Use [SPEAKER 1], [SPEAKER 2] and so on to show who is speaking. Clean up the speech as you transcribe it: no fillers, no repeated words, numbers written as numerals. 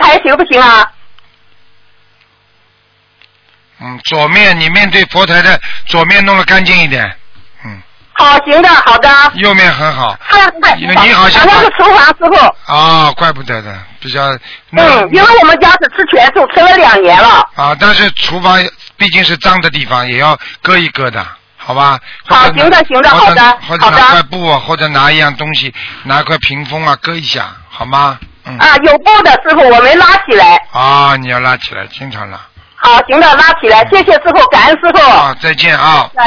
[SPEAKER 1] 还行不行啊？
[SPEAKER 2] 左面你面对佛台的左面弄得干净一点。
[SPEAKER 1] 好，行的，好的。
[SPEAKER 2] 右面很好。
[SPEAKER 1] 你
[SPEAKER 2] 好像
[SPEAKER 1] 是厨房师傅。
[SPEAKER 2] 啊，怪不得的，比较。
[SPEAKER 1] 因为我们家是吃全素，吃了2年了。
[SPEAKER 2] 啊，但是厨房毕竟是脏的地方，也要搁一搁的，好吧？
[SPEAKER 1] 好，行的，行的，好的，
[SPEAKER 2] 或者拿块布啊，或者拿一样东西，拿块屏风啊，搁一下，好吗？
[SPEAKER 1] 啊，有布的师傅，我没拉起来。
[SPEAKER 2] 啊，你要拉起来，经常拉。
[SPEAKER 1] 好，行的，拉起来，谢谢师傅，感恩师傅。
[SPEAKER 2] 好，再见啊。